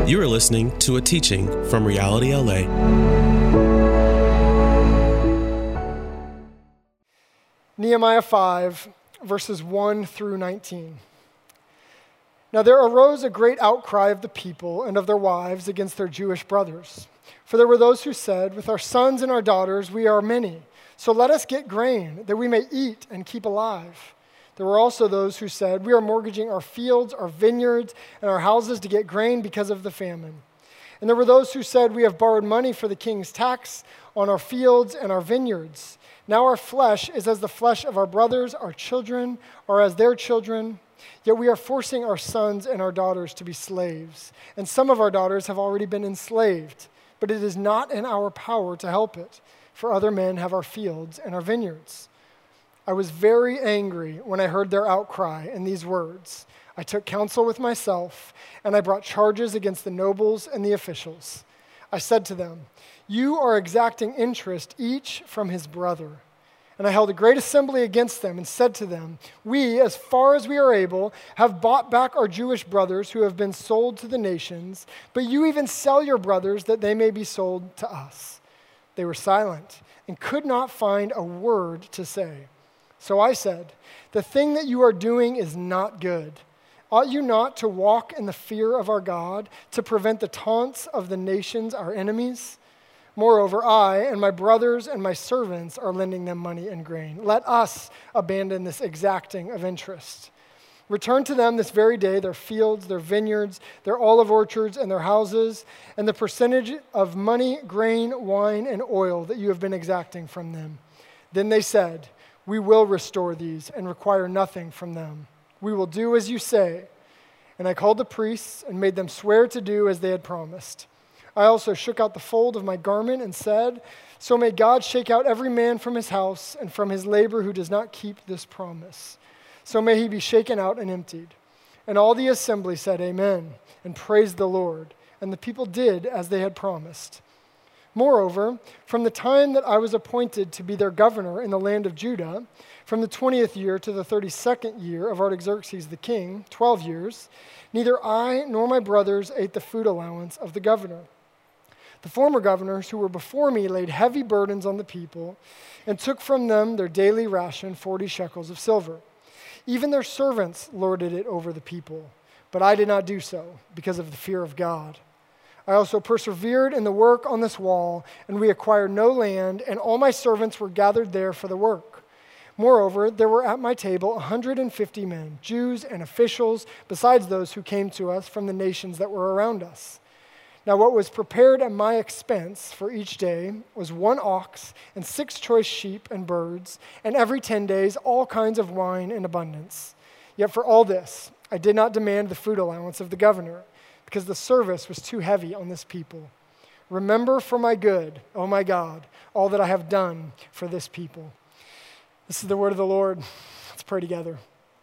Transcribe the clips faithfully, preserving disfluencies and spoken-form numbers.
You are listening to a teaching from Reality L A. Nehemiah five, verses one through nineteen. Now there arose a great outcry of the people and of their wives against their Jewish brothers. For there were those who said, with our sons and our daughters we are many, so let us get grain, that we may eat and keep alive. There were also those who said, we are mortgaging our fields, our vineyards, and our houses to get grain because of the famine. And there were those who said, we have borrowed money for the king's tax on our fields and our vineyards. Now our flesh is as the flesh of our brothers, our children are as their children. Yet we are forcing our sons and our daughters to be slaves. And some of our daughters have already been enslaved. But it is not in our power to help it, for other men have our fields and our vineyards. I was very angry when I heard their outcry and these words. I took counsel with myself, and I brought charges against the nobles and the officials. I said to them, you are exacting interest each from his brother. And I held a great assembly against them and said to them, we, as far as we are able, have bought back our Jewish brothers who have been sold to the nations, but you even sell your brothers that they may be sold to us. They were silent and could not find a word to say. So I said, the thing that you are doing is not good. Ought you not to walk in the fear of our God, to prevent the taunts of the nations, our enemies? Moreover, I and my brothers and my servants are lending them money and grain. Let us abandon this exacting of interest. Return to them this very day their fields, their vineyards, their olive orchards, and their houses, and the percentage of money, grain, wine, and oil that you have been exacting from them. Then they said, we will restore these and require nothing from them. We will do as you say. And I called the priests and made them swear to do as they had promised. I also shook out the fold of my garment and said, so may God shake out every man from his house and from his labor who does not keep this promise. So may he be shaken out and emptied. And all the assembly said, amen, and praised the Lord. And the people did as they had promised. Moreover, from the time that I was appointed to be their governor in the land of Judah, from the twentieth year to the thirty-second year of Artaxerxes the king, twelve years, neither I nor my brothers ate the food allowance of the governor. The former governors who were before me laid heavy burdens on the people and took from them their daily ration, forty shekels of silver. Even their servants lorded it over the people, but I did not do so because of the fear of God. I also persevered in the work on this wall, and we acquired no land, and all my servants were gathered there for the work. Moreover, there were at my table one hundred fifty men, Jews and officials, besides those who came to us from the nations that were around us. Now what was prepared at my expense for each day was one ox and six choice sheep and birds, and every ten days all kinds of wine in abundance. Yet for all this, I did not demand the food allowance of the governor, because the service was too heavy on this people. Remember for my good, O my God, all that I have done for this people. This is the word of the Lord. Let's pray together.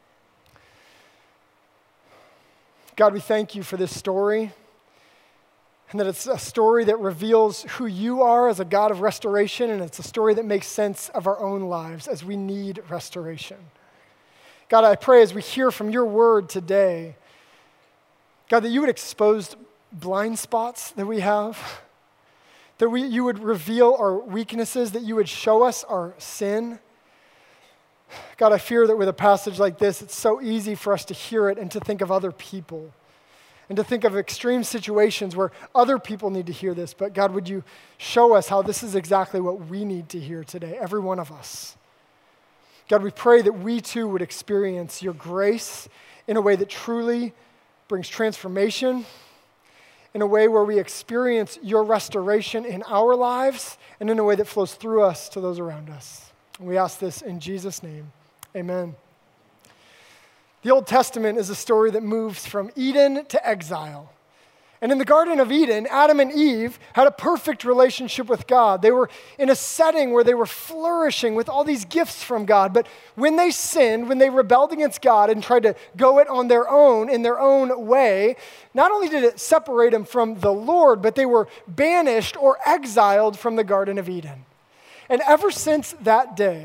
God, we thank you for this story, and that it's a story that reveals who you are as a God of restoration, and it's a story that makes sense of our own lives as we need restoration. God, I pray as we hear from your word today, God, that you would expose blind spots that we have, that we, you would reveal our weaknesses, that you would show us our sin. God, I fear that with a passage like this, it's so easy for us to hear it and to think of other people and to think of extreme situations where other people need to hear this. But God, would you show us how this is exactly what we need to hear today, every one of us. God, we pray that we too would experience your grace in a way that truly brings transformation, in a way where we experience your restoration in our lives and in a way that flows through us to those around us. And we ask this in Jesus' name, amen. The Old Testament is a story that moves from Eden to exile. And in the Garden of Eden, Adam and Eve had a perfect relationship with God. They were in a setting where they were flourishing with all these gifts from God. But when they sinned, when they rebelled against God and tried to go it on their own, in their own way, not only did it separate them from the Lord, but they were banished or exiled from the Garden of Eden. And ever since that day,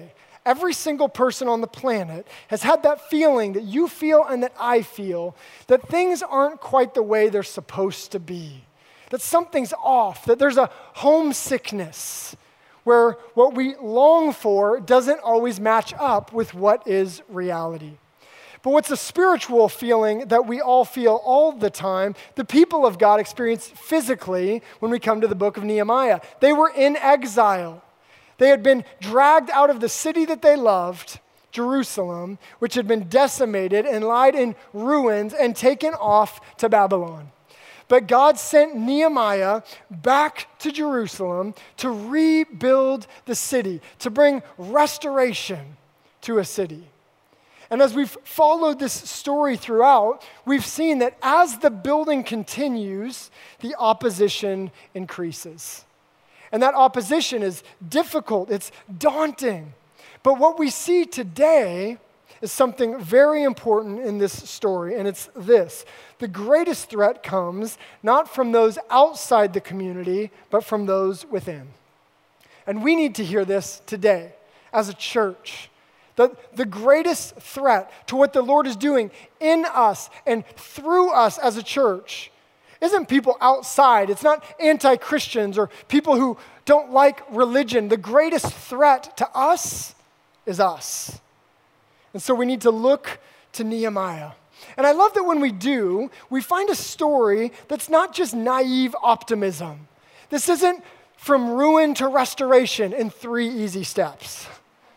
every single person on the planet has had that feeling that you feel and that I feel, that things aren't quite the way they're supposed to be, that something's off, that there's a homesickness where what we long for doesn't always match up with what is reality. But what's a spiritual feeling that we all feel all the time, the people of God experience physically when we come to the book of Nehemiah. They were in exile. They had been dragged out of the city that they loved, Jerusalem, which had been decimated and lied in ruins and taken off to Babylon. But God sent Nehemiah back to Jerusalem to rebuild the city, to bring restoration to a city. And as we've followed this story throughout, we've seen that as the building continues, the opposition increases. And that opposition is difficult, it's daunting. But what we see today is something very important in this story, and it's this. The greatest threat comes not from those outside the community, but from those within. And we need to hear this today as a church. The, the greatest threat to what the Lord is doing in us and through us as a church isn't people outside. It's not anti-Christians or people who don't like religion. The greatest threat to us is us. And so we need to look to Nehemiah. And I love that when we do, we find a story that's not just naive optimism. This isn't from ruin to restoration in three easy steps.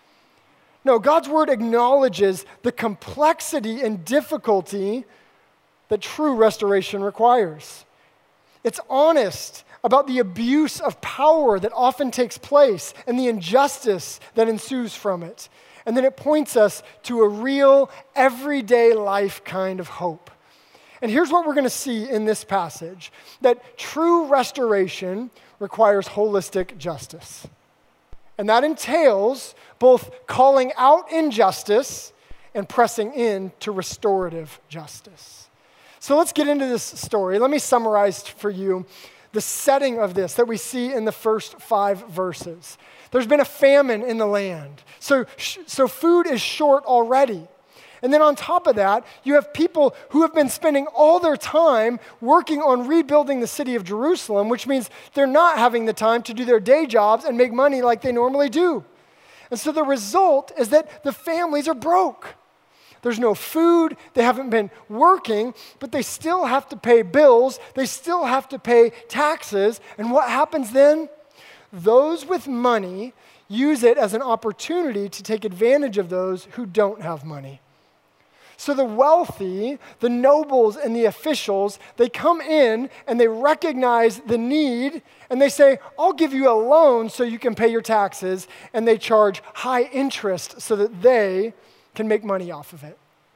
No, God's word acknowledges the complexity and difficulty that true restoration requires. It's honest about the abuse of power that often takes place and the injustice that ensues from it. And then it points us to a real, everyday life kind of hope. And here's what we're going to see in this passage, that true restoration requires holistic justice. And that entails both calling out injustice and pressing in to restorative justice. So let's get into this story. Let me summarize for you the setting of this that we see in the first five verses. There's been a famine in the land, so, so food is short already. And then on top of that, you have people who have been spending all their time working on rebuilding the city of Jerusalem, which means they're not having the time to do their day jobs and make money like they normally do. And so the result is that the families are broke. There's no food, they haven't been working, but they still have to pay bills, they still have to pay taxes. And what happens then? Those with money use it as an opportunity to take advantage of those who don't have money. So the wealthy, the nobles, and the officials, they come in and they recognize the need and they say, I'll give you a loan so you can pay your taxes, and they charge high interest so that they can make money off of it.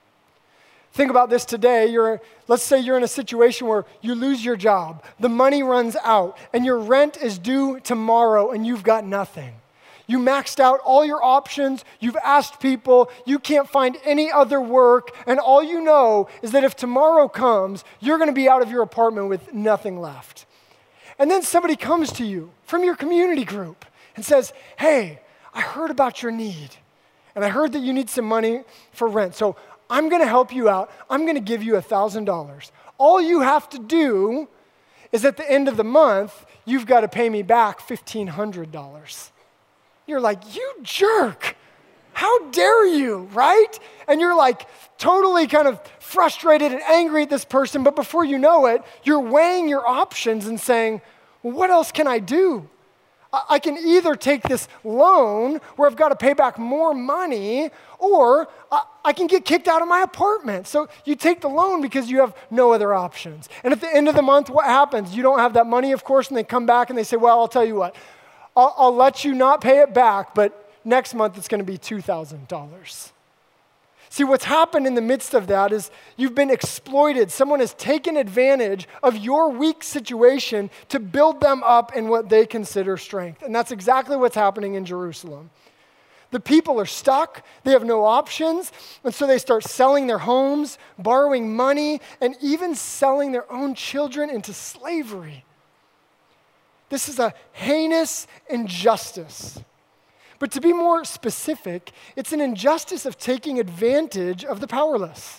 Think about this today. You're, let's say you're in a situation where you lose your job, the money runs out, and your rent is due tomorrow and you've got nothing. You maxed out all your options, you've asked people, you can't find any other work, and all you know is that if tomorrow comes, you're going to be out of your apartment with nothing left. And then somebody comes to you from your community group and says, hey, I heard about your need, and I heard that you need some money for rent, so I'm going to help you out. I'm going to give you one thousand dollars. All you have to do is at the end of the month, you've got to pay me back fifteen hundred dollars. You're like, you jerk. How dare you, right? And you're like totally kind of frustrated and angry at this person, but before you know it, you're weighing your options and saying, well, what else can I do? I can either take this loan where I've got to pay back more money, or I can get kicked out of my apartment. So you take the loan because you have no other options. And at the end of the month, what happens? You don't have that money, of course, and they come back and they say, well, I'll tell you what, I'll, I'll let you not pay it back, but next month it's going to be two thousand dollars. See, what's happened in the midst of that is you've been exploited. Someone has taken advantage of your weak situation to build them up in what they consider strength. And that's exactly what's happening in Jerusalem. The people are stuck. They have no options. And so they start selling their homes, borrowing money, and even selling their own children into slavery. This is a heinous injustice. But to be more specific, it's an injustice of taking advantage of the powerless.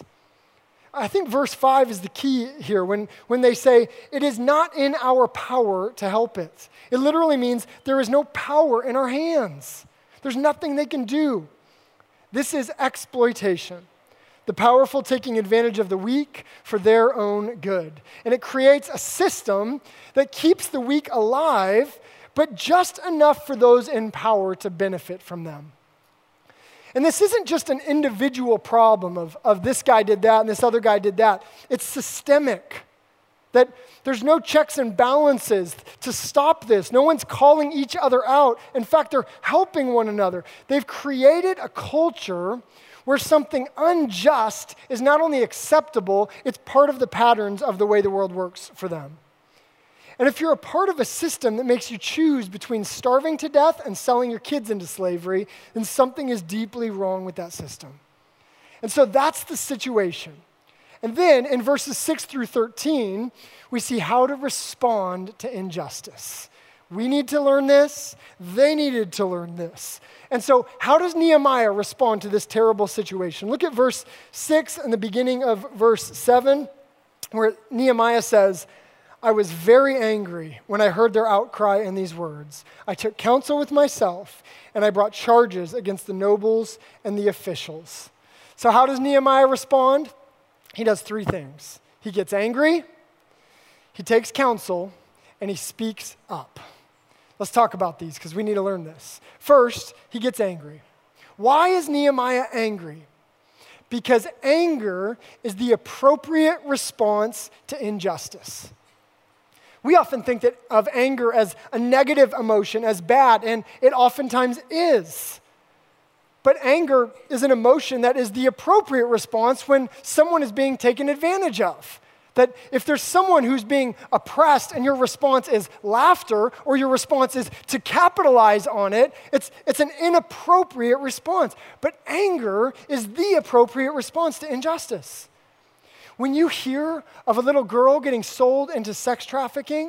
I think verse five is the key here when, when they say, it is not in our power to help it. It literally means there is no power in our hands. There's nothing they can do. This is exploitation. The powerful taking advantage of the weak for their own good. And it creates a system that keeps the weak alive, but just enough for those in power to benefit from them. And this isn't just an individual problem of, of this guy did that and this other guy did that. It's systemic. That there's no checks and balances to stop this. No one's calling each other out. In fact, they're helping one another. They've created a culture where something unjust is not only acceptable, it's part of the patterns of the way the world works for them. And if you're a part of a system that makes you choose between starving to death and selling your kids into slavery, then something is deeply wrong with that system. And so that's the situation. And then in verses six through thirteen, we see how to respond to injustice. We need to learn this. They needed to learn this. And so how does Nehemiah respond to this terrible situation? Look at verse six and the beginning of verse seven, where Nehemiah says, I was very angry when I heard their outcry in these words. I took counsel with myself, and I brought charges against the nobles and the officials. So how does Nehemiah respond? He does three things. He gets angry, he takes counsel, and he speaks up. Let's talk about these because we need to learn this. First, he gets angry. Why is Nehemiah angry? Because anger is the appropriate response to injustice. We often think that of anger as a negative emotion, as bad, and it oftentimes is. But anger is an emotion that is the appropriate response when someone is being taken advantage of. That if there's someone who's being oppressed and your response is laughter or your response is to capitalize on it, it's, it's an inappropriate response. But anger is the appropriate response to injustice. When you hear of a little girl getting sold into sex trafficking,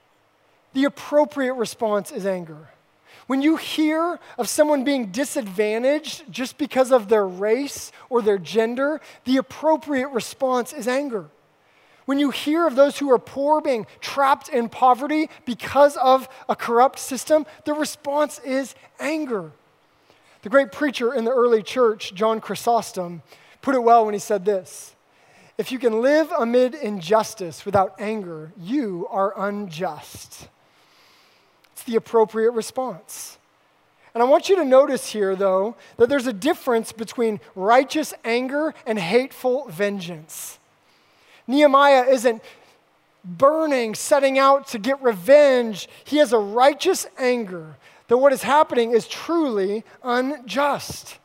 the appropriate response is anger. When you hear of someone being disadvantaged just because of their race or their gender, the appropriate response is anger. When you hear of those who are poor being trapped in poverty because of a corrupt system, the response is anger. The great preacher in the early church, John Chrysostom, put it well when he said this: if you can live amid injustice without anger, you are unjust. It's the appropriate response. And I want you to notice here, though, that there's a difference between righteous anger and hateful vengeance. Nehemiah isn't burning, setting out to get revenge. He has a righteous anger that what is happening is truly unjust.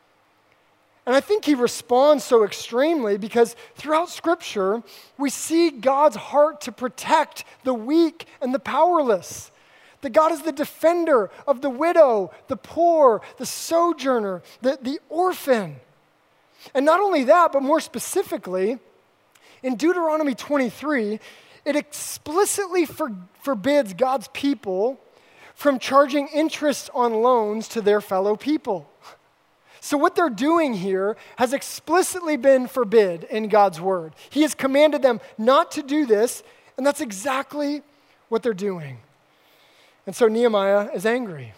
And I think he responds so extremely because throughout Scripture, we see God's heart to protect the weak and the powerless. That God is the defender of the widow, the poor, the sojourner, the, the orphan. And not only that, but more specifically, in Deuteronomy twenty-three, it explicitly for, forbids God's people from charging interest on loans to their fellow people. So what they're doing here has explicitly been forbid in God's word. He has commanded them not to do this, and that's exactly what they're doing. And so Nehemiah is angry.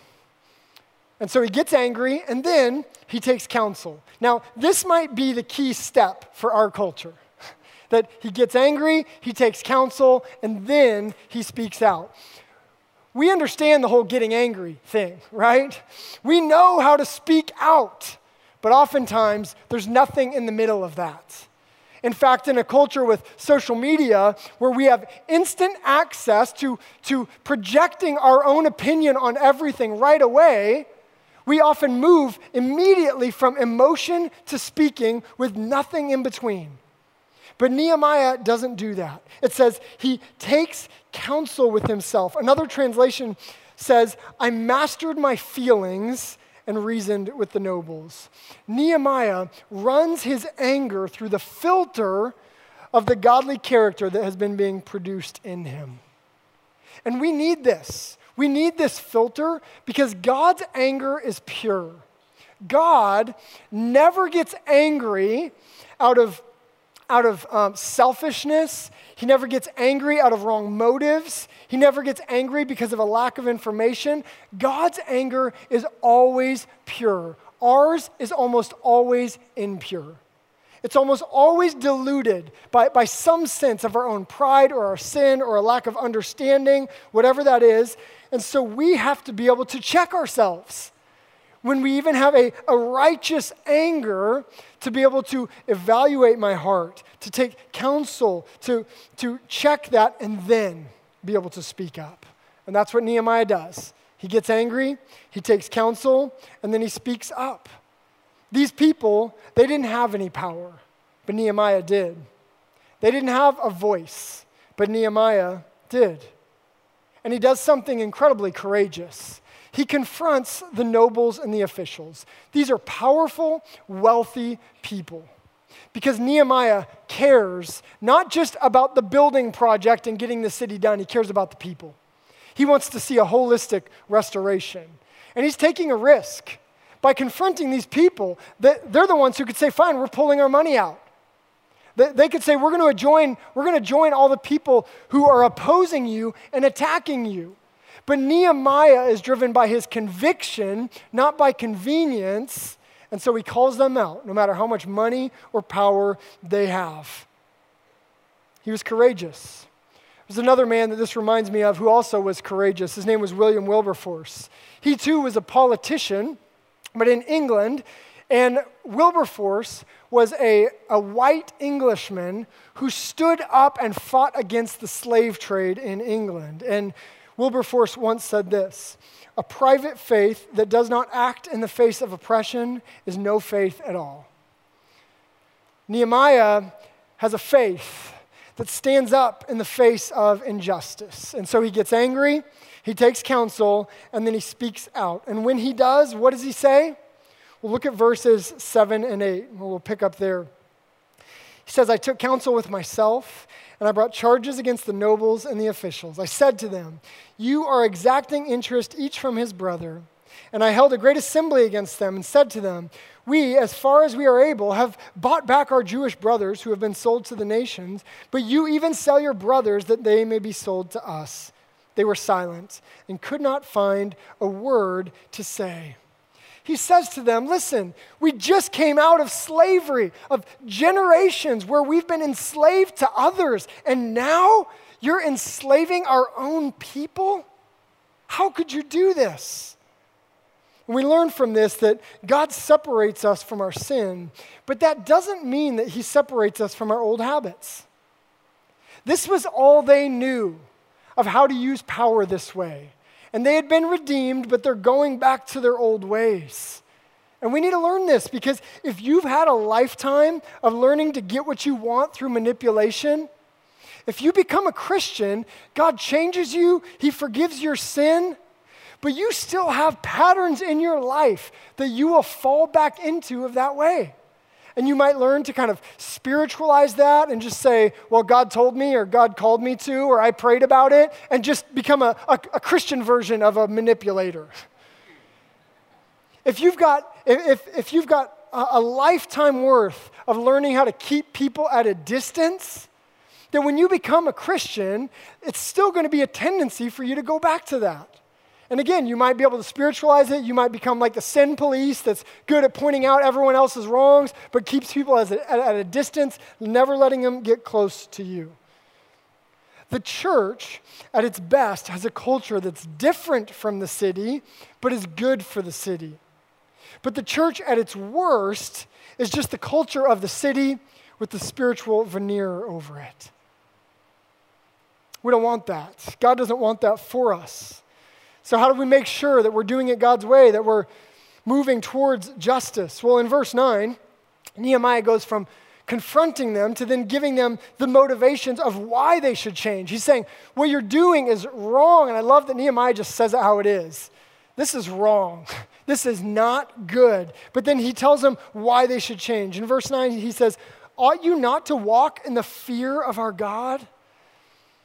And so he gets angry, and then he takes counsel. Now, this might be the key step for our culture. That he gets angry, he takes counsel, and then he speaks out. We understand the whole getting angry thing, right? We know how to speak out, but oftentimes there's nothing in the middle of that. In fact, in a culture with social media where we have instant access to, to projecting our own opinion on everything right away, we often move immediately from emotion to speaking with nothing in between. But Nehemiah doesn't do that. It says he takes counsel with himself. Another translation says, I mastered my feelings and reasoned with the nobles. Nehemiah runs his anger through the filter of the godly character that has been being produced in him. And we need this. We need this filter because God's anger is pure. God never gets angry out of, out of um, selfishness. He never gets angry out of wrong motives. He never gets angry because of a lack of information. God's anger is always pure. Ours is almost always impure. It's almost always diluted by, by some sense of our own pride or our sin or a lack of understanding, whatever that is. And so we have to be able to check ourselves. When we even have a, a righteous anger, to be able to evaluate my heart, to take counsel, to, to check that, and then be able to speak up. And that's what Nehemiah does. He gets angry, he takes counsel, and then he speaks up. These people, they didn't have any power, but Nehemiah did. They didn't have a voice, but Nehemiah did. And he does something incredibly courageous. He confronts the nobles and the officials. These are powerful, wealthy people. Because Nehemiah cares not just about the building project and getting the city done, he cares about the people. He wants to see a holistic restoration. And he's taking a risk. By confronting these people, they're the ones who could say, fine, we're pulling our money out. They could say, we're going to join, we're going to join all the people who are opposing you and attacking you. But Nehemiah is driven by his conviction, not by convenience, and so he calls them out, no matter how much money or power they have. He was courageous. There's another man that this reminds me of who also was courageous. His name was William Wilberforce. He too was a politician, but in England, and Wilberforce was a, a white Englishman who stood up and fought against the slave trade in England. And Wilberforce once said this: a private faith that does not act in the face of oppression is no faith at all. Nehemiah has a faith that stands up in the face of injustice. And so he gets angry, he takes counsel, and then he speaks out. And when he does, what does he say? We'll look at verses seven and eight, and we'll pick up there. He says, I took counsel with myself, and I brought charges against the nobles and the officials. I said to them, you are exacting interest each from his brother. And I held a great assembly against them and said to them, we, as far as we are able, have bought back our Jewish brothers who have been sold to the nations, but you even sell your brothers that they may be sold to us. They were silent and could not find a word to say. He says to them, listen, we just came out of slavery, of generations where we've been enslaved to others, and now you're enslaving our own people? How could you do this? And we learn from this that God separates us from our sin, but that doesn't mean that he separates us from our old habits. This was all they knew of how to use power this way. And they had been redeemed, but they're going back to their old ways. And we need to learn this because if you've had a lifetime of learning to get what you want through manipulation, if you become a Christian, God changes you, he forgives your sin, but you still have patterns in your life that you will fall back into of that way. And you might learn to kind of spiritualize that and just say, well, God told me, or God called me to, or I prayed about it, and just become a, a, a Christian version of a manipulator. If you've got, if, if you've got a, a lifetime worth of learning how to keep people at a distance, then when you become a Christian, it's still going to be a tendency for you to go back to that. And again, you might be able to spiritualize it. You might become like the sin police that's good at pointing out everyone else's wrongs, but keeps people as a, at, at a distance, never letting them get close to you. The church, at its best, has a culture that's different from the city, but is good for the city. But the church, at its worst, is just the culture of the city with the spiritual veneer over it. We don't want that. God doesn't want that for us. So how do we make sure that we're doing it God's way, that we're moving towards justice? Well, in verse nine, Nehemiah goes from confronting them to then giving them the motivations of why they should change. He's saying, what you're doing is wrong. And I love that Nehemiah just says it how it is. This is wrong. This is not good. But then he tells them why they should change. In verse nine, he says, ought you not to walk in the fear of our God?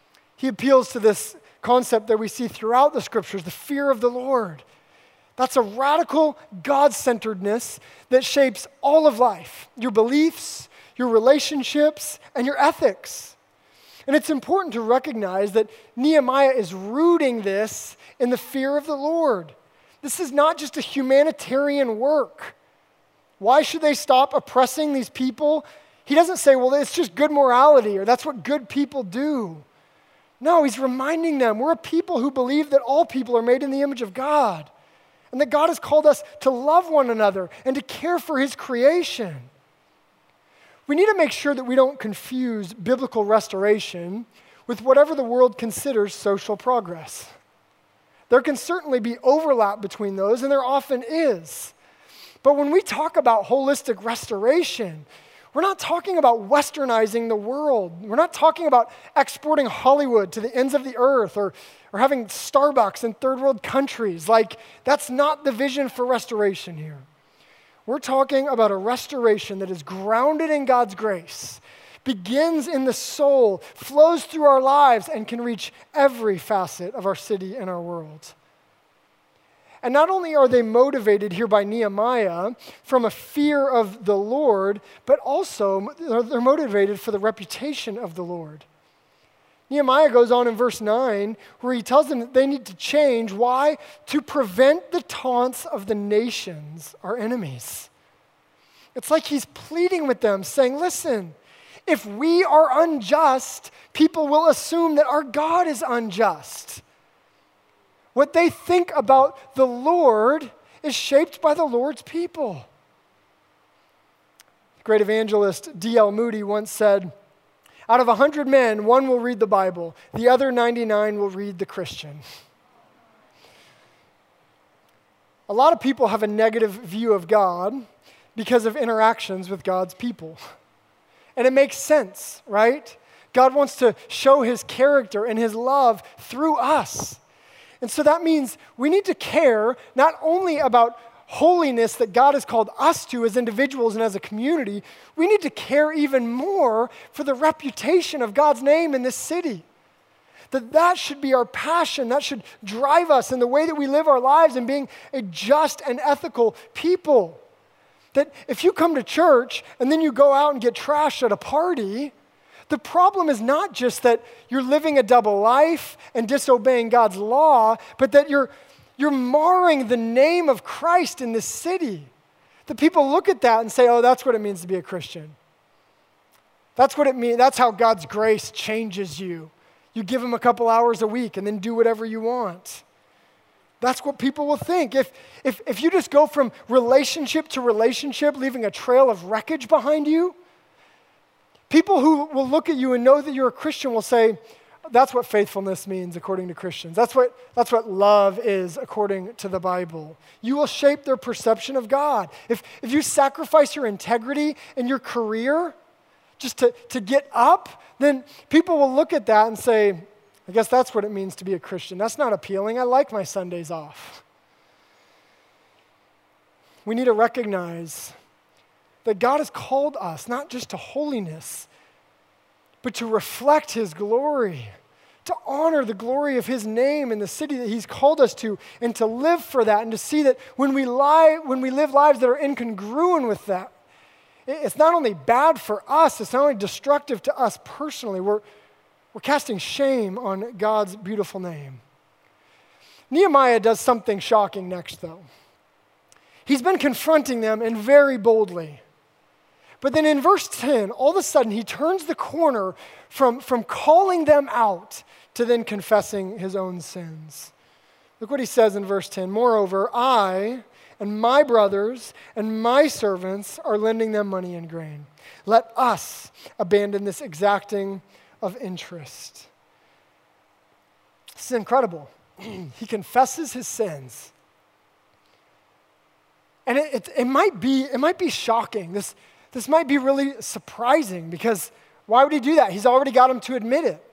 he appeals to this concept that we see throughout the scriptures, the fear of the Lord. That's a radical God-centeredness that shapes all of life, your beliefs, your relationships, and your ethics. And it's important to recognize that Nehemiah is rooting this in the fear of the Lord. This is not just a humanitarian work. Why should they stop oppressing these people? He doesn't say, well, it's just good morality, or that's what good people do. No, he's reminding them we're a people who believe that all people are made in the image of God, and that God has called us to love one another and to care for his creation. We need to make sure that we don't confuse biblical restoration with whatever the world considers social progress. There can certainly be overlap between those, and there often is. But when we talk about holistic restoration, we're not talking about westernizing the world. We're not talking about exporting Hollywood to the ends of the earth or, or having Starbucks in third world countries. Like, that's not the vision for restoration here. We're talking about a restoration that is grounded in God's grace, begins in the soul, flows through our lives, and can reach every facet of our city and our world. And not only are they motivated here by Nehemiah from a fear of the Lord, but also they're motivated for the reputation of the Lord. Nehemiah goes on in verse nine where he tells them that they need to change. Why? To prevent the taunts of the nations, our enemies. It's like he's pleading with them, saying, listen, if we are unjust, people will assume that our God is unjust. What they think about the Lord is shaped by the Lord's people. The great evangelist D L Moody once said, out of a hundred men, one will read the Bible. The other ninety-nine will read the Christian. A lot of people have a negative view of God because of interactions with God's people. And it makes sense, right? God wants to show his character and his love through us. And so that means we need to care not only about holiness that God has called us to as individuals and as a community, we need to care even more for the reputation of God's name in this city. That that should be our passion. That should drive us in the way that we live our lives and being a just and ethical people. That if you come to church and then you go out and get trashed at a party, the problem is not just that you're living a double life and disobeying God's law, but that you're, you're marring the name of Christ in this city. The people look at that and say, oh, that's what it means to be a Christian. That's what it means. That's how God's grace changes you. You give him a couple hours a week and then do whatever you want. That's what people will think. If, if, if you just go from relationship to relationship, leaving a trail of wreckage behind you, people who will look at you and know that you're a Christian will say, that's what faithfulness means according to Christians. That's what, that's what love is according to the Bible. You will shape their perception of God. If, if you sacrifice your integrity in your career just to, to get up, then people will look at that and say, I guess that's what it means to be a Christian. That's not appealing. I like my Sundays off. We need to recognize that God has called us not just to holiness, but to reflect his glory, to honor the glory of his name in the city that he's called us to, and to live for that, and to see that when we lie, when we live lives that are incongruent with that, it's not only bad for us, it's not only destructive to us personally, we're, we're casting shame on God's beautiful name. Nehemiah does something shocking next, though. He's been confronting them, and very boldly. But then in verse ten, all of a sudden, he turns the corner from, from calling them out to then confessing his own sins. Look what he says in verse ten. Moreover, I and my brothers and my servants are lending them money and grain. Let us abandon this exacting of interest. This is incredible. He confesses his sins. And it, it, it might be, it might be shocking. This This might be really surprising because why would he do that? He's already got him to admit it.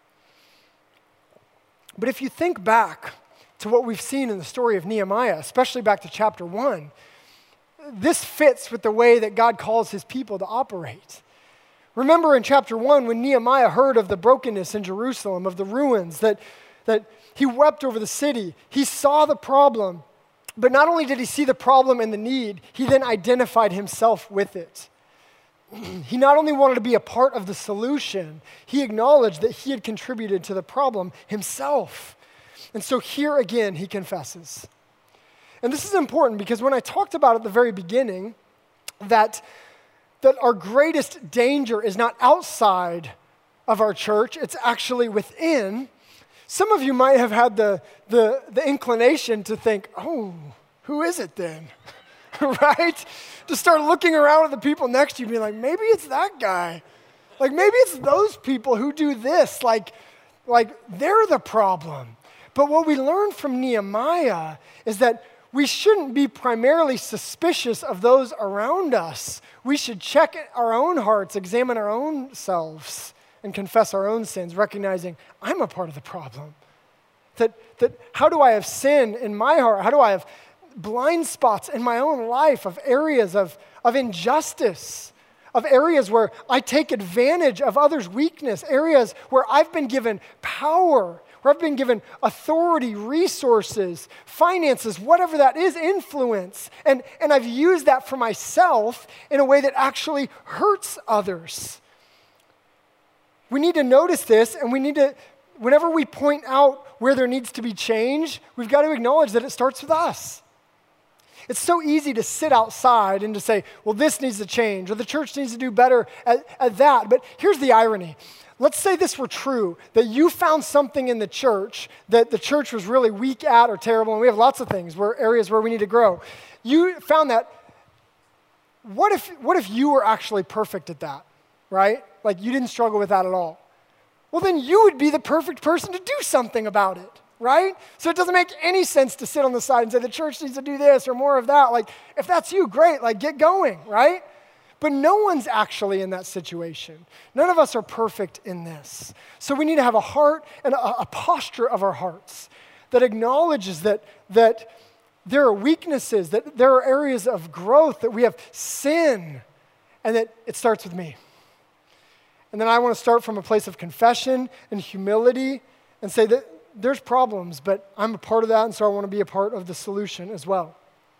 But if you think back to what we've seen in the story of Nehemiah, especially back to chapter one, this fits with the way that God calls his people to operate. Remember in chapter one when Nehemiah heard of the brokenness in Jerusalem, of the ruins, that, that he wept over the city. He saw the problem, but not only did he see the problem and the need, he then identified himself with it. He not only wanted to be a part of the solution, he acknowledged that he had contributed to the problem himself. And so here again, he confesses. And this is important because when I talked about at the very beginning that, that our greatest danger is not outside of our church, it's actually within, some of you might have had the, the, the inclination to think, oh, who is it then? Right? To start looking around at the people next to you and be like, maybe it's that guy. Like maybe it's those people who do this. Like, like they're the problem. But what we learned from Nehemiah is that we shouldn't be primarily suspicious of those around us. We should check our own hearts, examine our own selves, and confess our own sins, recognizing I'm a part of the problem. That, that how do I have sin in my heart? How do I have blind spots in my own life of areas of, of injustice, of areas where I take advantage of others' weakness, areas where I've been given power, where I've been given authority, resources, finances, whatever that is, influence, and, and I've used that for myself in a way that actually hurts others. We need to notice this, and we need to, whenever we point out where there needs to be change, we've got to acknowledge that it starts with us. It's so easy to sit outside and to say, well, this needs to change, or the church needs to do better at, at that. But here's the irony. Let's say this were true, that you found something in the church that the church was really weak at or terrible, and we have lots of things, where areas where we need to grow. You found that. What if, what if you were actually perfect at that, right? Like you didn't struggle with that at all. Well, then you would be the perfect person to do something about it. Right? So it doesn't make any sense to sit on the side and say the church needs to do this or more of that. Like, if that's you, great, like get going, right? But no one's actually in that situation. None of us are perfect in this. So we need to have a heart and a, a posture of our hearts that acknowledges that, that there are weaknesses, that there are areas of growth, that we have sin, and that it starts with me. And then I want to start from a place of confession and humility and say that there's problems, but I'm a part of that, and so I want to be a part of the solution as well.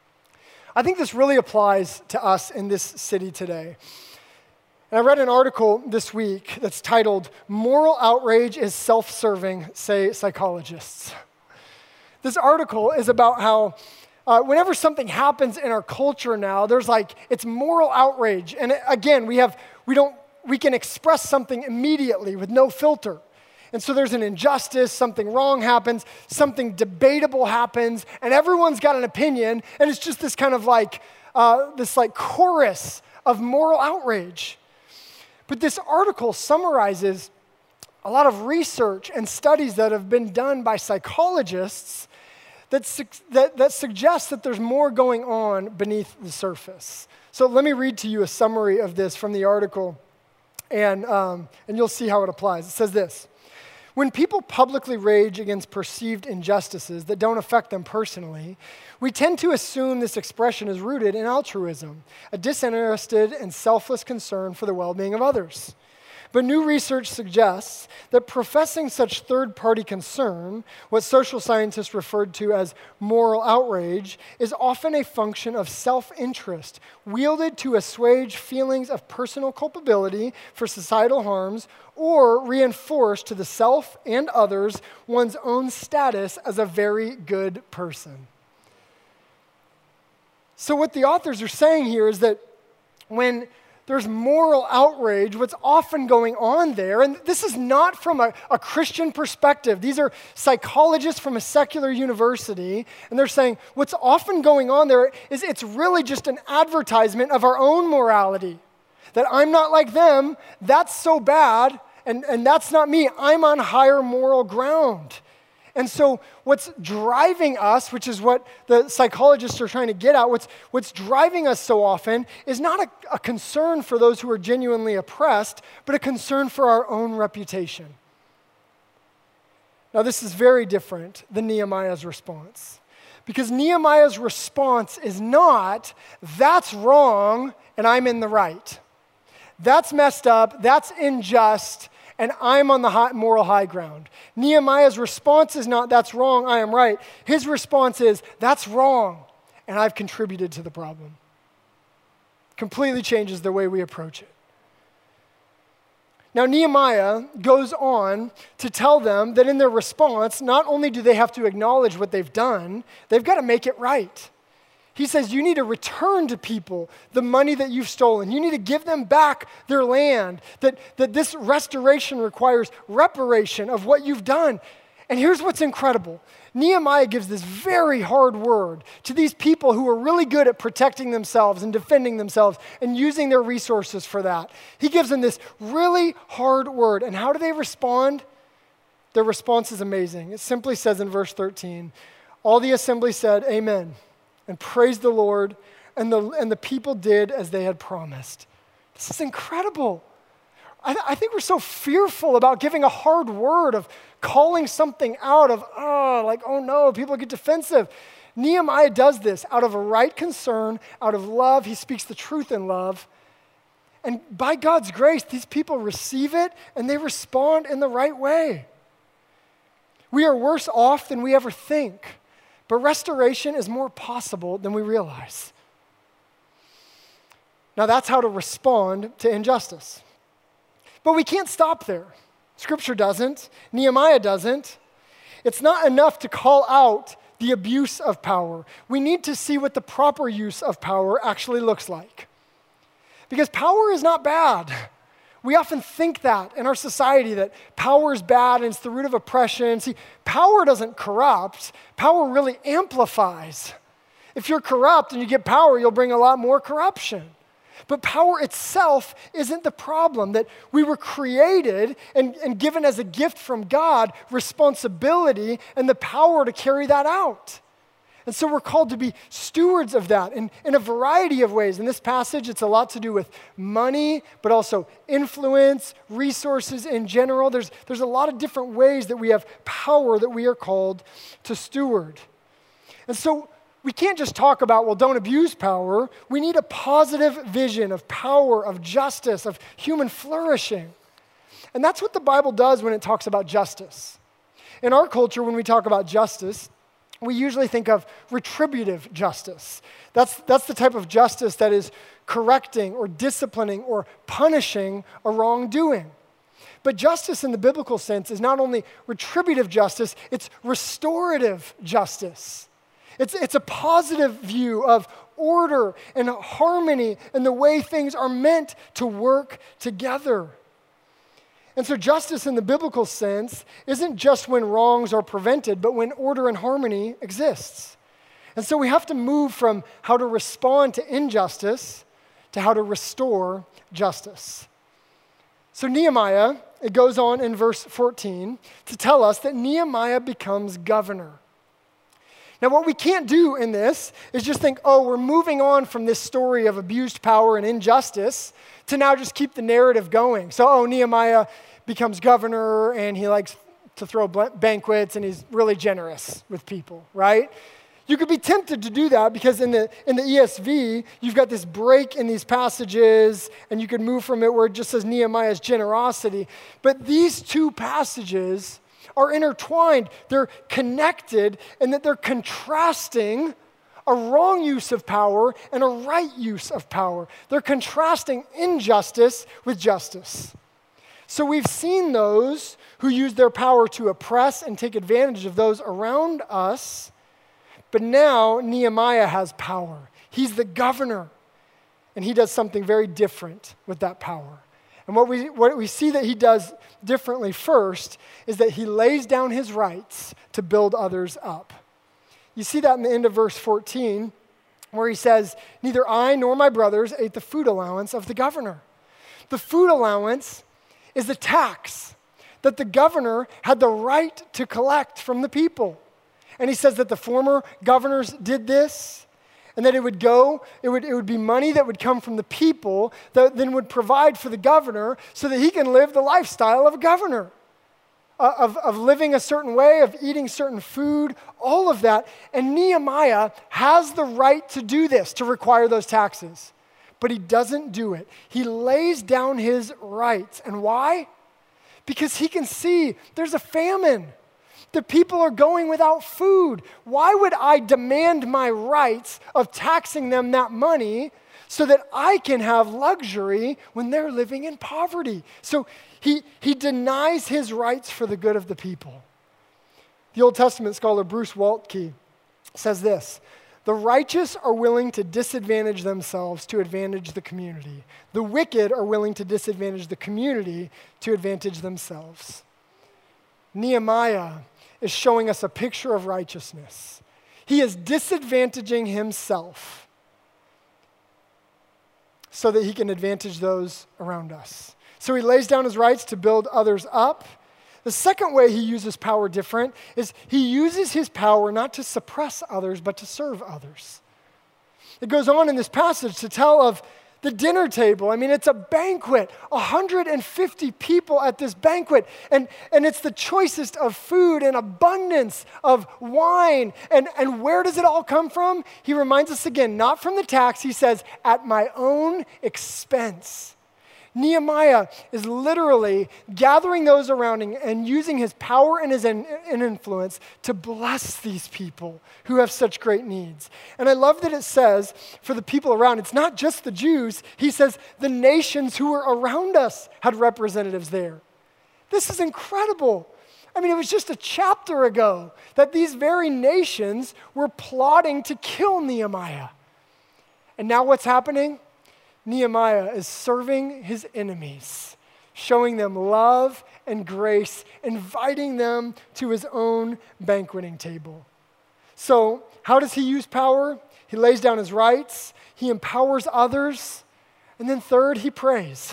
I think this really applies to us in this city today. And I read an article this week that's titled, "Moral Outrage is Self-Serving, Say Psychologists." This article is about how uh, whenever something happens in our culture now, there's like, it's moral outrage. And again, we have, we don't, we can express something immediately with no filter. And so there's an injustice, something wrong happens, something debatable happens, and everyone's got an opinion, and it's just this kind of like, uh, this like chorus of moral outrage. But this article summarizes a lot of research and studies that have been done by psychologists that, su- that, that suggest that there's more going on beneath the surface. So let me read to you a summary of this from the article, and, um, and you'll see how it applies. It says this: when people publicly rage against perceived injustices that don't affect them personally, we tend to assume this expression is rooted in altruism, a disinterested and selfless concern for the well-being of others. But new research suggests that professing such third-party concern, what social scientists referred to as moral outrage, is often a function of self-interest, wielded to assuage feelings of personal culpability for societal harms, or reinforce to the self and others one's own status as a very good person. So what the authors are saying here is that when there's moral outrage, what's often going on there, and this is not from a, a Christian perspective. These are psychologists from a secular university, and they're saying what's often going on there is it's really just an advertisement of our own morality. That I'm not like them, that's so bad, and, and that's not me. I'm on higher moral ground. And so what's driving us, which is what the psychologists are trying to get at, what's, what's driving us so often is not a, a concern for those who are genuinely oppressed, but a concern for our own reputation. Now, this is very different than Nehemiah's response. Because Nehemiah's response is not, that's wrong and I'm in the right. That's messed up, that's unjust, and I'm on the high, moral high ground. Nehemiah's response is not, that's wrong, I am right. His response is, that's wrong, and I've contributed to the problem. Completely changes the way we approach it. Now, Nehemiah goes on to tell them that in their response, not only do they have to acknowledge what they've done, they've got to make it right. He says, you need to return to people the money that you've stolen. You need to give them back their land, that, that this restoration requires reparation of what you've done. And here's what's incredible. Nehemiah gives this very hard word to these people who are really good at protecting themselves and defending themselves and using their resources for that. He gives them this really hard word. And how do they respond? Their response is amazing. It simply says in verse thirteen, all the assembly said, amen, and praised the Lord, and the, and the people did as they had promised. This is incredible. I, th- I think we're so fearful about giving a hard word, of calling something out, of, oh, like, oh no, people get defensive. Nehemiah does this out of a right concern, out of love. He speaks the truth in love. And by God's grace, these people receive it and they respond in the right way. We are worse off than we ever think, but restoration is more possible than we realize. Now, that's how to respond to injustice. But we can't stop there. Scripture doesn't. Nehemiah doesn't. It's not enough to call out the abuse of power. We need to see what the proper use of power actually looks like. Because power is not bad. We often think that in our society, that power is bad and it's the root of oppression. See, power doesn't corrupt. Power really amplifies. If you're corrupt and you get power, you'll bring a lot more corruption. But power itself isn't the problem, that we were created and, and given as a gift from God responsibility and the power to carry that out. And so we're called to be stewards of that in, in a variety of ways. In this passage, it's a lot to do with money, but also influence, resources in general. There's, there's a lot of different ways that we have power that we are called to steward. And so we can't just talk about, well, don't abuse power. We need a positive vision of power, of justice, of human flourishing. And that's what the Bible does when it talks about justice. In our culture, when we talk about justice, we usually think of retributive justice. That's, that's the type of justice that is correcting or disciplining or punishing a wrongdoing. But justice in the biblical sense is not only retributive justice, it's restorative justice. It's, it's a positive view of order and harmony and the way things are meant to work together. And so justice in the biblical sense isn't just when wrongs are prevented, but when order and harmony exists. And so we have to move from how to respond to injustice to how to restore justice. So Nehemiah, it goes on in verse fourteen to tell us that Nehemiah becomes governor. Now, what we can't do in this is just think, oh, we're moving on from this story of abused power and injustice to now just keep the narrative going. So, oh, Nehemiah becomes governor and he likes to throw banquets and he's really generous with people, right? You could be tempted to do that because in the in the E S V, you've got this break in these passages and you could move from it where it just says Nehemiah's generosity. But these two passages are intertwined. They're connected in that they're contrasting a wrong use of power and a right use of power. They're contrasting injustice with justice. So we've seen those who use their power to oppress and take advantage of those around us, but now Nehemiah has power. He's the governor, and he does something very different with that power. And what we, what we see that he does differently first is that he lays down his rights to build others up. You see that in the end of verse fourteen, where he says, neither I nor my brothers ate the food allowance of the governor. The food allowance is the tax that the governor had the right to collect from the people. And he says that the former governors did this, and that it would go, it would, it would be money that would come from the people that then would provide for the governor so that he can live the lifestyle of a governor, uh, of, of living a certain way, of eating certain food, all of that. And Nehemiah has the right to do this, to require those taxes. but he doesn't do it. He lays down his rights. And why? Because he can see there's a famine. The people are going without food. Why would I demand my rights of taxing them that money so that I can have luxury when they're living in poverty? So he, he denies his rights for the good of the people. The Old Testament scholar Bruce Waltke says this: the righteous are willing to disadvantage themselves to advantage the community. The wicked are willing to disadvantage the community to advantage themselves. Nehemiah is showing us a picture of righteousness. He is disadvantaging himself so that he can advantage those around us. So he lays down his rights to build others up. The second way he uses power different is he uses his power not to suppress others, but to serve others. It goes on in this passage to tell of the dinner table. I mean, it's a banquet, one hundred fifty people at this banquet, and, and it's the choicest of food and abundance of wine. And, and where does it all come from? He reminds us again, not from the tax. He says, at my own expense. Nehemiah is literally gathering those around him and using his power and his in, and influence to bless these people who have such great needs. And I love that it says, for the people around, it's not just the Jews. He says the nations who were around us had representatives there. This is incredible. I mean, it was just a chapter ago that these very nations were plotting to kill Nehemiah. And now what's happening? Nehemiah is serving his enemies, showing them love and grace, inviting them to his own banqueting table. So, how does he use power? He lays down his rights, he empowers others, and then third, he prays.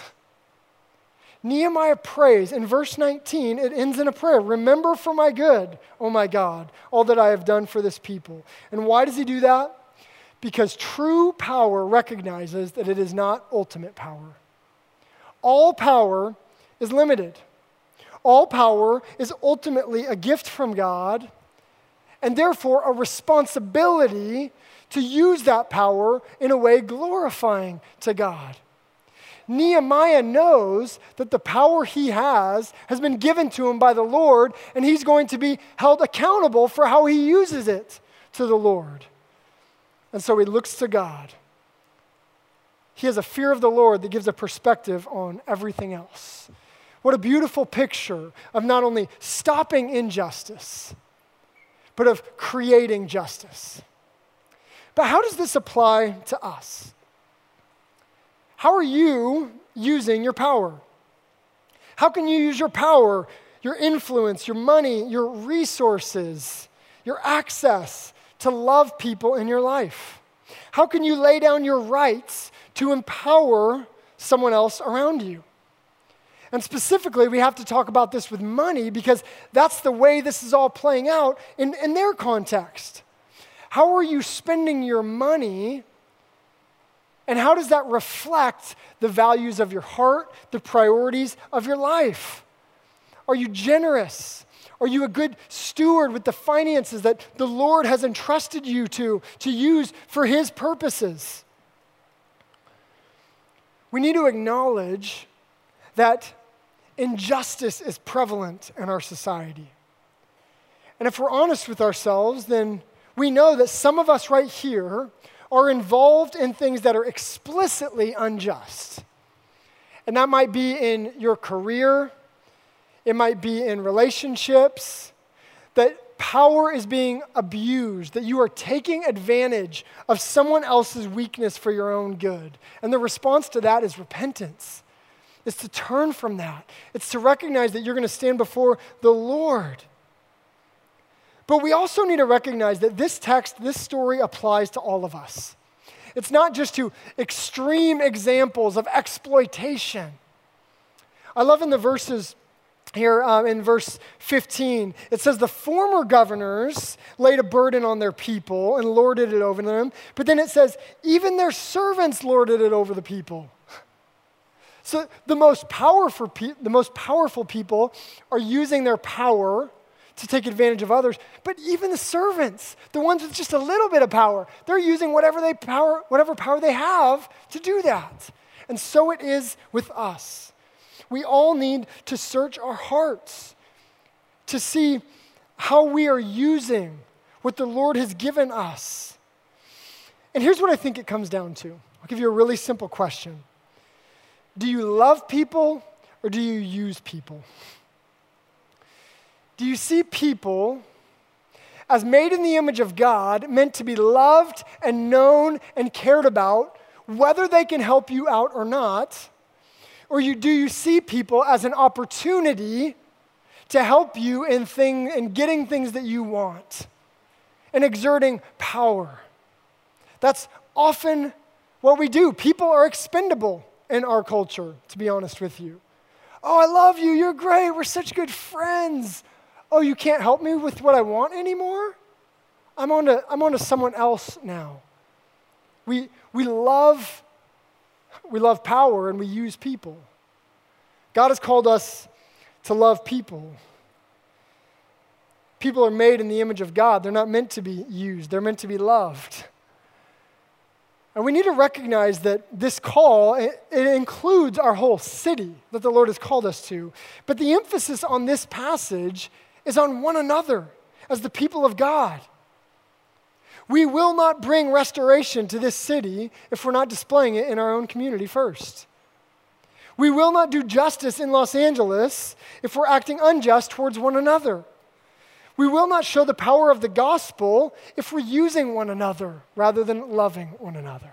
Nehemiah prays. In verse nineteen, it ends in a prayer. Remember for my good, oh my God, all that I have done for this people. And why does he do that? Because true power recognizes that it is not ultimate power. All power is limited. All power is ultimately a gift from God, and therefore a responsibility to use that power in a way glorifying to God. Nehemiah knows that the power he has has been given to him by the Lord, and he's going to be held accountable for how he uses it to the Lord. And so he looks to God. He has a fear of the Lord that gives a perspective on everything else. What a beautiful picture of not only stopping injustice, but of creating justice. But how does this apply to us? How are you using your power? How can you use your power, your influence, your money, your resources, your access to love people in your life? How can you lay down your rights to empower someone else around you? And specifically, we have to talk about this with money because that's the way this is all playing out in, in their context. How are you spending your money, and how does that reflect the values of your heart, the priorities of your life? Are you generous? Are you a good steward with the finances that the Lord has entrusted you to, to use for his purposes? We need to acknowledge that injustice is prevalent in our society. And if we're honest with ourselves, then we know that some of us right here are involved in things that are explicitly unjust. And that might be in your career. It might be in relationships, that power is being abused, that you are taking advantage of someone else's weakness for your own good. And the response to that is repentance. It's to turn from that. It's to recognize that you're going to stand before the Lord. But we also need to recognize that this text, this story applies to all of us. It's not just to extreme examples of exploitation. I love in the verses here um, in verse fifteen, it says the former governors laid a burden on their people and lorded it over them. But then it says even their servants lorded it over the people. So the most powerful, pe- the most powerful people are using their power to take advantage of others, but even the servants, the ones with just a little bit of power, they're using whatever they power, whatever power they have to do that. And so it is with us. We all need to search our hearts to see how we are using what the Lord has given us. And here's what I think it comes down to. I'll give you a really simple question. Do you love people or do you use people? Do you see people as made in the image of God, meant to be loved and known and cared about, whether they can help you out or not? Or you, do you see people as an opportunity to help you in, thing, in getting things that you want and exerting power? That's often what we do. People are expendable in our culture, to be honest with you. Oh, I love you. You're great. We're such good friends. Oh, you can't help me with what I want anymore? I'm on to, I'm on to someone else now. We, we, love, we love power and we use people. God has called us to love people. People are made in the image of God. They're not meant to be used. They're meant to be loved. And we need to recognize that this call, it, it includes our whole city that the Lord has called us to. But the emphasis on this passage is on one another as the people of God. We will not bring restoration to this city if we're not displaying it in our own community first. We will not do justice in Los Angeles if we're acting unjust towards one another. We will not show the power of the gospel if we're using one another rather than loving one another.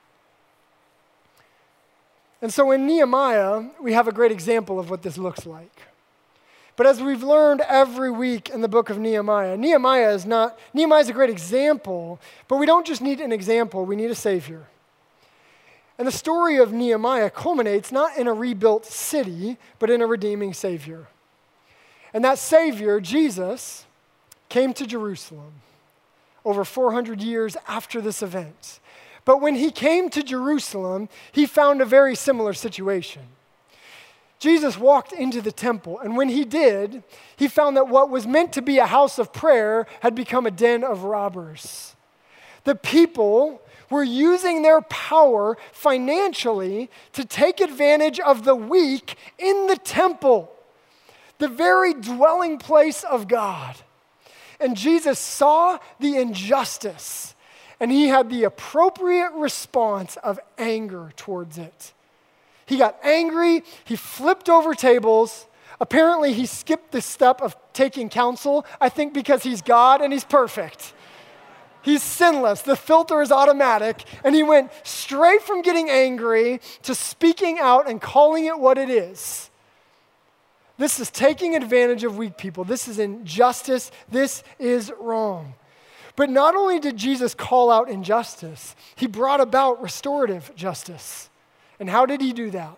And so in Nehemiah, we have a great example of what this looks like. But as we've learned every week in the book of Nehemiah, Nehemiah is not, Nehemiah is a great example, but we don't just need an example, we need a savior. And the story of Nehemiah culminates not in a rebuilt city, but in a redeeming savior. And that savior, Jesus, came to Jerusalem over four hundred years after this event. But when he came to Jerusalem, he found a very similar situation. Jesus walked into the temple, and when he did, he found that what was meant to be a house of prayer had become a den of robbers. The people were using their power financially to take advantage of the weak in the temple, the very dwelling place of God. And Jesus saw the injustice, and he had the appropriate response of anger towards it. He got angry, he flipped over tables. Apparently, he skipped the step of taking counsel, I think because he's God and he's perfect. He's sinless, the filter is automatic, and he went straight from getting angry to speaking out and calling it what it is. This is taking advantage of weak people. This is injustice. This is wrong. But not only did Jesus call out injustice, he brought about restorative justice. And how did he do that?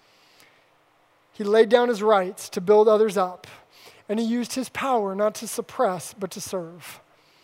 He laid down his rights to build others up, and he used his power not to suppress, but to serve.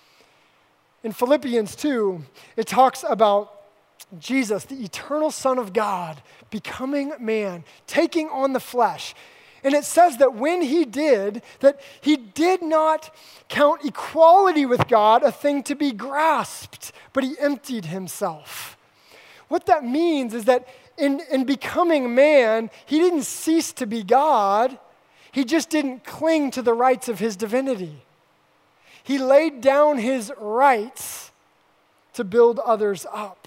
In Philippians two, it talks about Jesus, the eternal Son of God, becoming man, taking on the flesh. And it says that when he did, that he did not count equality with God a thing to be grasped, but he emptied himself. What that means is that in, in becoming man, he didn't cease to be God. He just didn't cling to the rights of his divinity. He laid down his rights to build others up.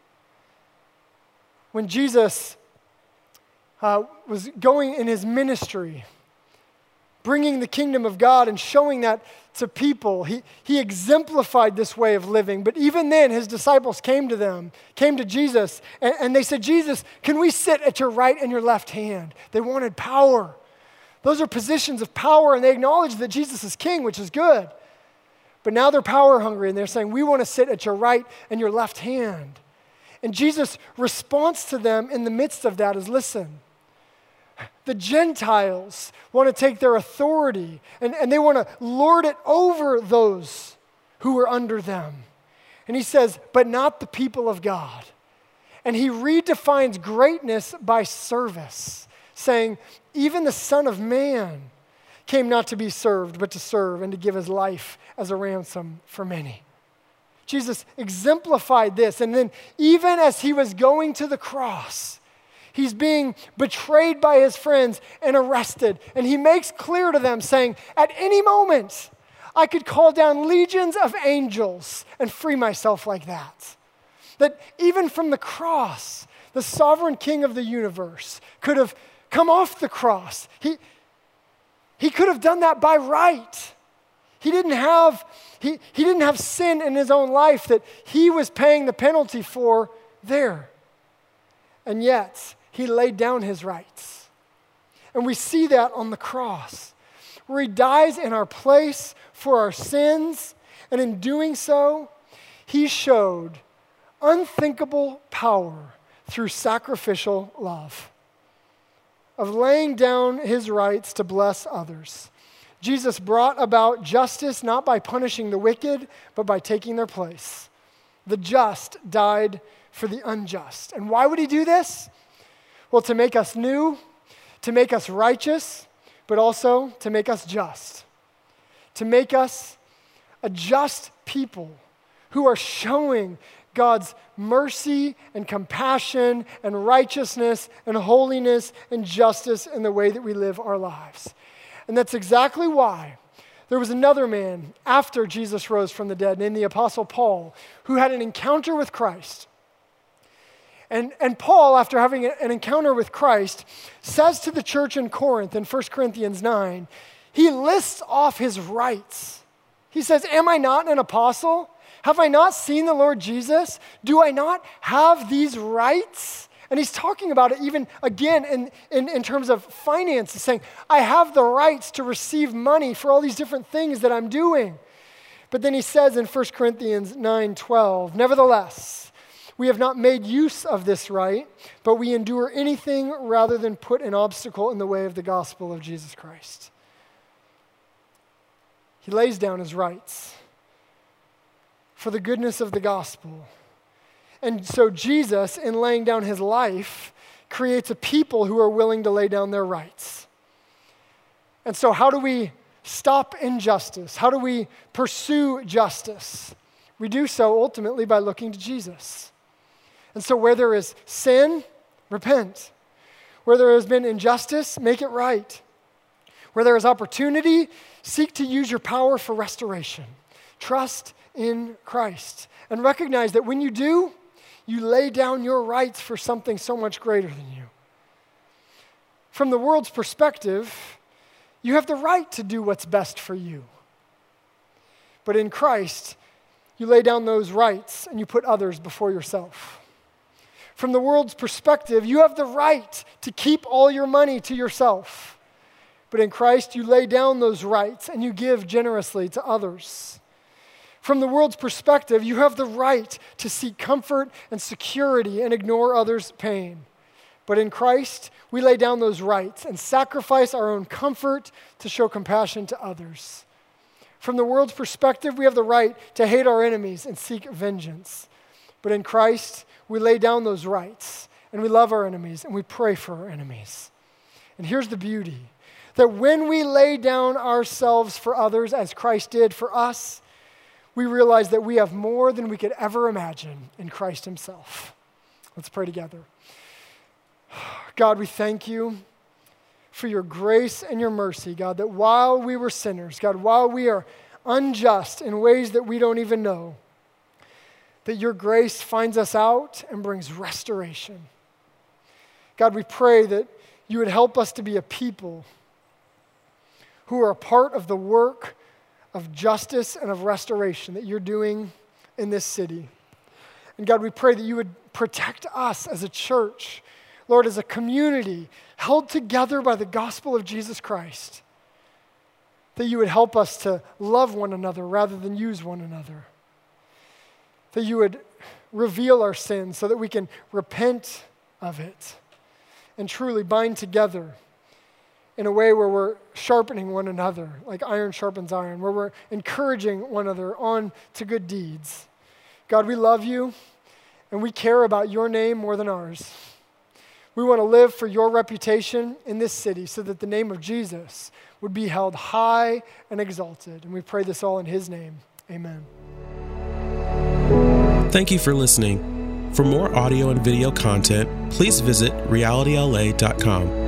When Jesus uh, was going in his ministry, bringing the kingdom of God and showing that to people, he, he exemplified this way of living. But even then, his disciples came to them, came to Jesus, and, and they said, Jesus, can we sit at your right and your left hand? They wanted power. Those are positions of power, and they acknowledged that Jesus is king, which is good. But now they're power hungry, and they're saying, we want to sit at your right and your left hand. And Jesus' response to them in the midst of that is, listen, the Gentiles want to take their authority, and, and they want to lord it over those who are under them. And he says, but not the people of God. And he redefines greatness by service, saying, even the Son of Man came not to be served, but to serve and to give his life as a ransom for many. Jesus exemplified this. And then even as he was going to the cross, he's being betrayed by his friends and arrested. And he makes clear to them, saying, at any moment, I could call down legions of angels and free myself like that. That even from the cross, the sovereign king of the universe could have come off the cross. He, he could have done that by right. He didn't have, he, he didn't have sin in his own life that he was paying the penalty for there. And yet, he laid down his rights. And we see that on the cross, where he dies in our place for our sins. And in doing so, he showed unthinkable power through sacrificial love, of laying down his rights to bless others. Jesus brought about justice not by punishing the wicked, but by taking their place. The just died for the unjust. And why would he do this? Well, to make us new, to make us righteous, but also to make us just. To make us a just people who are showing God's mercy and compassion and righteousness and holiness and justice in the way that we live our lives. And that's exactly why there was another man after Jesus rose from the dead, named the Apostle Paul, who had an encounter with Christ. And, and Paul, after having an encounter with Christ, says to the church in Corinth in First Corinthians nine, he lists off his rights. He says, am I not an apostle? Have I not seen the Lord Jesus? Do I not have these rights? And he's talking about it even again in, in, in terms of finances, saying, I have the rights to receive money for all these different things that I'm doing. But then he says in First Corinthians nine twelve, nevertheless, we have not made use of this right, but we endure anything rather than put an obstacle in the way of the gospel of Jesus Christ. He lays down his rights for the goodness of the gospel. And so Jesus, in laying down his life, creates a people who are willing to lay down their rights. And so how do we stop injustice? How do we pursue justice? We do so ultimately by looking to Jesus. And so where there is sin, repent. Where there has been injustice, make it right. Where there is opportunity, seek to use your power for restoration. Trust in Christ. And recognize that when you do, you lay down your rights for something so much greater than you. From the world's perspective, you have the right to do what's best for you. But in Christ, you lay down those rights and you put others before yourself. From the world's perspective, you have the right to keep all your money to yourself. But in Christ, you lay down those rights and you give generously to others. From the world's perspective, you have the right to seek comfort and security and ignore others' pain. But in Christ, we lay down those rights and sacrifice our own comfort to show compassion to others. From the world's perspective, we have the right to hate our enemies and seek vengeance. But in Christ, we lay down those rights and we love our enemies and we pray for our enemies. And here's the beauty, that when we lay down ourselves for others as Christ did for us, we realize that we have more than we could ever imagine in Christ himself. Let's pray together. God, we thank you for your grace and your mercy, God, that while we were sinners, God, while we are unjust in ways that we don't even know, that your grace finds us out and brings restoration. God, we pray that you would help us to be a people who are a part of the work of justice and of restoration that you're doing in this city. And God, we pray that you would protect us as a church, Lord, as a community held together by the gospel of Jesus Christ, that you would help us to love one another rather than use one another, that you would reveal our sins so that we can repent of it and truly bind together in a way where we're sharpening one another, like iron sharpens iron, where we're encouraging one another on to good deeds. God, we love you, and we care about your name more than ours. We want to live for your reputation in this city so that the name of Jesus would be held high and exalted. And we pray this all in his name. Amen. Thank you for listening. For more audio and video content, please visit reality L A dot com.